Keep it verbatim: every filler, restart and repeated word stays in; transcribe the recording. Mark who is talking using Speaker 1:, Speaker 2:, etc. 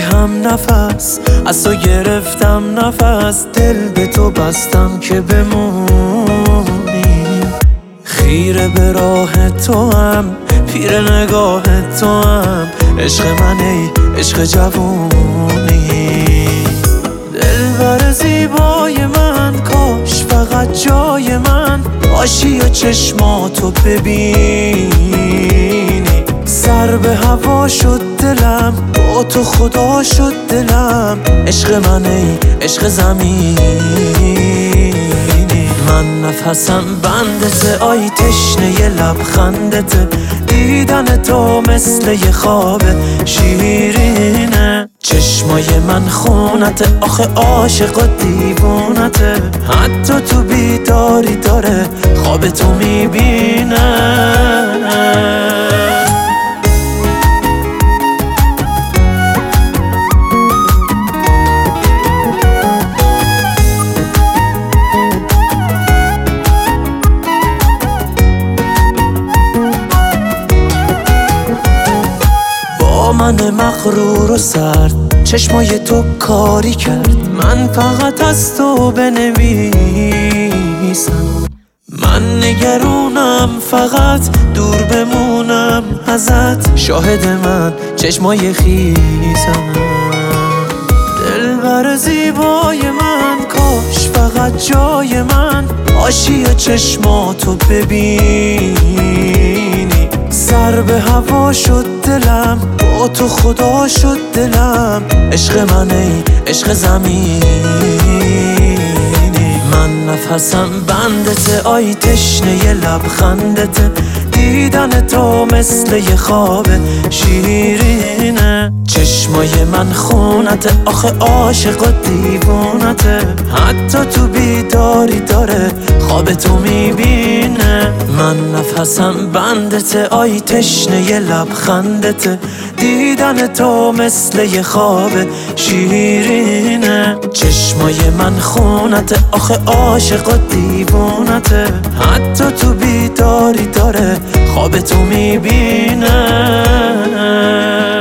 Speaker 1: هم نفس، از تو گرفتم نفس، دل به تو بستم که بمونی. خیره به راه تو هم، پیر نگاه تو هم، عشق من ای عشق جوونی. دلبر زیبای من، کاش فقط جای من باشی و چشماتو ببینی. سر به هوا شد دلم، با تو خدا شد دلم، عشق من ای عشق زمینی. من نفسم بندته، آی تشنه لبخندته، دیدن تو مثل یه خواب شیرینه. چشمای من خونته، آخه عاشق و دیوونته، حتی تو بیداری داره خواب تو میبینه. من مغرور و سرد، چشمای تو کاری کرد، من فقط از تو بنویسم. من نگرونم فقط دور بمونم ازت، شاهد من چشمای خیسم. دلبر زیبای من، کاش فقط جای من باشی و چشماتو ببینی. سر به هوا شد دلم، با تو خدا شد دلم، عشق من ای عشق زمینی. من نفسم بندته، آی تشنه لبخندته، دیدن تو مثل یه خواب شیرینه. چشمای من خونته، آخه عاشق و دیوونته، حتی تو بیداری داره خواب تو میبینه. من نفسم بندته، آی تشنه لبخندته، دیدن تو مثل یه خواب شیرینه. چشمای من خونته، آخه عاشق و دیوونته، حتی تو بیداری داره خواب تو میبینه.